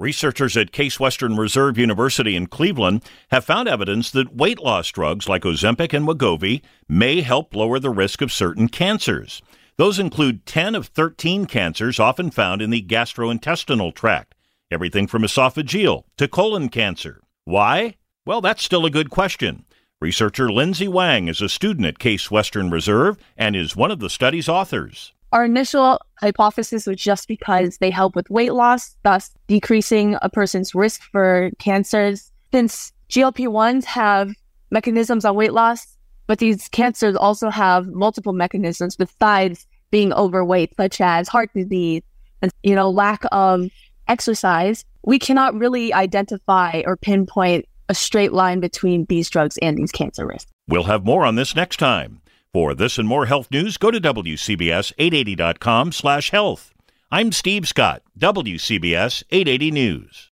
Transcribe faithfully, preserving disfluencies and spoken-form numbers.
Researchers at Case Western Reserve University in Cleveland have found evidence that weight loss drugs like Ozempic and Wegovy may help lower the risk of certain cancers. Those include ten of thirteen cancers often found in the gastrointestinal tract, everything from esophageal to colon cancer. Why? Well, that's still a good question. Researcher Lindsay Wang is a student at Case Western Reserve and is one of the study's authors. Our initial hypothesis was just because they help with weight loss, thus decreasing a person's risk for cancers. Since G L P ones have mechanisms on weight loss, but these cancers also have multiple mechanisms besides being overweight, such as heart disease and, you know, lack of exercise, we cannot really identify or pinpoint a straight line between these drugs and these cancer risks. We'll have more on this next time. For this and more health news, go to W C B S eight eighty dot com slash health. I'm Steve Scott, W C B S eight eighty News.